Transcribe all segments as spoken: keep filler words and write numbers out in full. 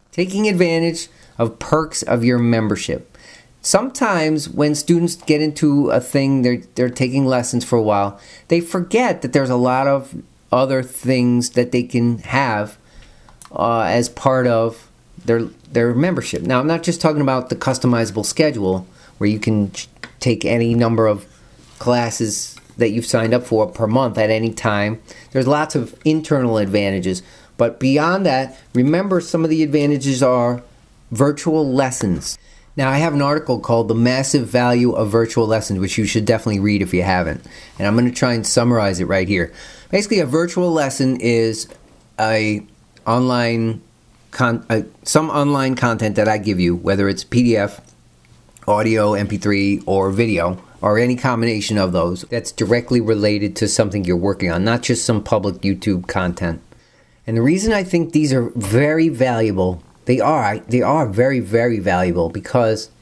Taking advantage of perks of your membership. Sometimes when students get into a thing, they're, they're taking lessons for a while, they forget that there's a lot of other things that they can have uh, as part of their their membership. Now, I'm not just talking about the customizable schedule where you can take any number of classes that you've signed up for per month at any time. There's lots of internal advantages. But beyond that, remember some of the advantages are virtual lessons. Now, I have an article called The Massive Value of Virtual Lessons, which you should definitely read if you haven't. And I'm going to try and summarize it right here. Basically, a virtual lesson is a online con- uh, some online content that I give you, whether it's P D F, audio, M P three, or video, or any combination of those that's directly related to something you're working on, not just some public YouTube content. And the reason I think these are very valuable, they are, they are very, very valuable because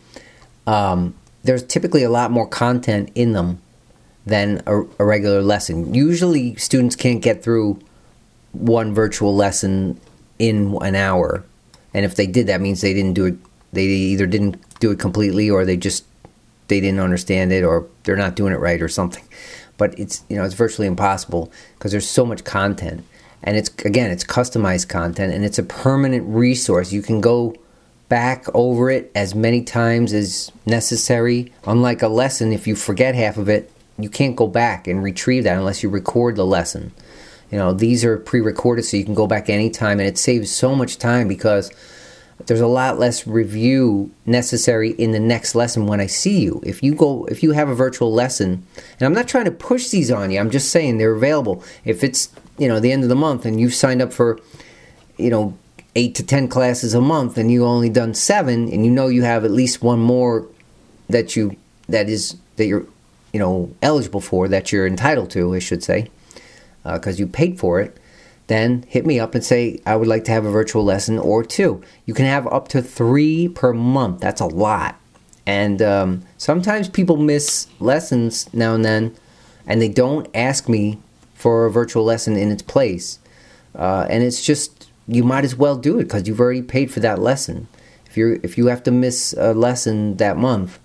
um, there's typically a lot more content in them than a, a regular lesson. Usually students can't get through one virtual lesson in an hour. And if they did, that means they didn't do it, they either didn't do it completely or they just, they didn't understand it or they're not doing it right or something. But it's, you know, it's virtually impossible because there's so much content. And it's, again, it's customized content, and it's a permanent resource. You can go back over it as many times as necessary. Unlike a lesson, if you forget half of it, you can't go back and retrieve that unless you record the lesson. You know, these are pre-recorded, so you can go back anytime, and it saves so much time because there's a lot less review necessary in the next lesson when I see you. If you go, if you have a virtual lesson, and I'm not trying to push these on you, I'm just saying they're available. If it's, you know, the end of the month and you've signed up for, you know, eight to ten classes a month and you only done seven, and you know you have at least one more that you, that is, that you're, you know, eligible for, that you're entitled to, I should say, because uh, you paid for it, then hit me up and say, I would like to have a virtual lesson or two. You can have up to three per month. That's a lot. And um, sometimes people miss lessons now and then, and they don't ask me for a virtual lesson in its place. Uh, and it's just, you might as well do it because you've already paid for that lesson. If you're if you have to miss a lesson that month,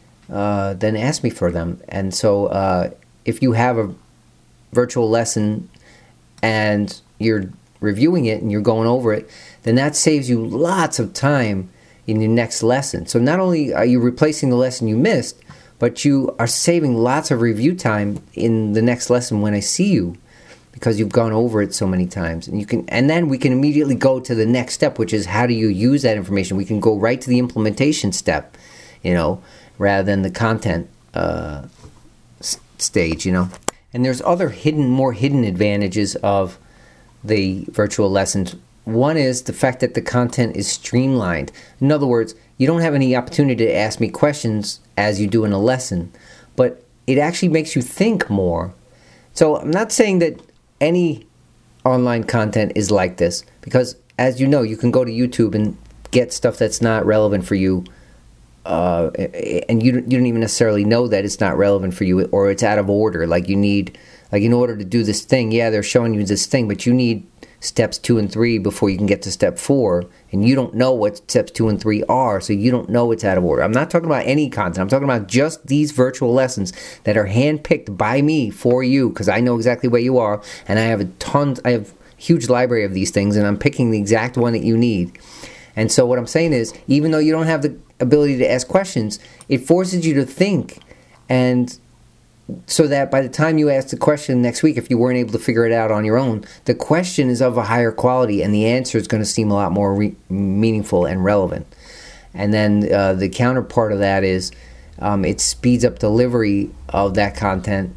uh, then ask me for them. And so uh, if you have a virtual lesson and you're reviewing it and you're going over it, then that saves you lots of time in your next lesson. So not only are you replacing the lesson you missed, but you are saving lots of review time in the next lesson when I see you because you've gone over it so many times. And you can, and then we can immediately go to the next step, which is how do you use that information? We can go right to the implementation step, you know, rather than the content uh, s- stage, you know. And there's other hidden, more hidden advantages of the virtual lessons. One is the fact that the content is streamlined. In other words, you don't have any opportunity to ask me questions as you do in a lesson, but it actually makes you think more. So I'm not saying that any online content is like this, because as you know, you can go to YouTube and get stuff that's not relevant for you, uh, and you, you don't even necessarily know that it's not relevant for you, or it's out of order. Like you need, like in order to do this thing, yeah, they're showing you this thing, but you need steps two and three before you can get to step four, and you don't know what steps two and three are, so you don't know it's out of order. I'm not talking about any content. I'm talking about just these virtual lessons that are handpicked by me for you, because I know exactly where you are, and I have a ton, I have a huge library of these things, and I'm picking the exact one that you need. And so what I'm saying is, even though you don't have the ability to ask questions, it forces you to think, and so that by the time you ask the question next week, if you weren't able to figure it out on your own, the question is of a higher quality and the answer is going to seem a lot more re- meaningful and relevant. And then uh, the counterpart of that is um, it speeds up delivery of that content.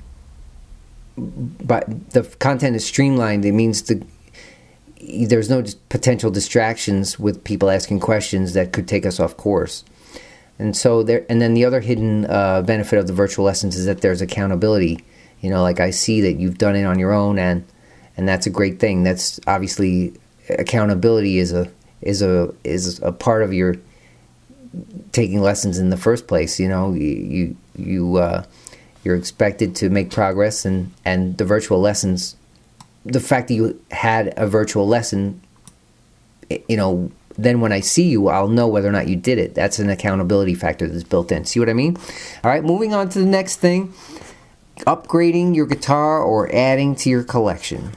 But the content is streamlined. It means the there's no potential distractions with people asking questions that could take us off course. And so there, and then the other hidden uh, benefit of the virtual lessons is that there's accountability. You know, like I see that you've done it on your own, and and that's a great thing. That's obviously accountability is a is a is a part of your taking lessons in the first place. You know, you you uh, you're expected to make progress, and and the virtual lessons, the fact that you had a virtual lesson, you know, then when I see you, I'll know whether or not you did it. That's an accountability factor that's built in. See what I mean? All right, moving on to the next thing. Upgrading your guitar or adding to your collection.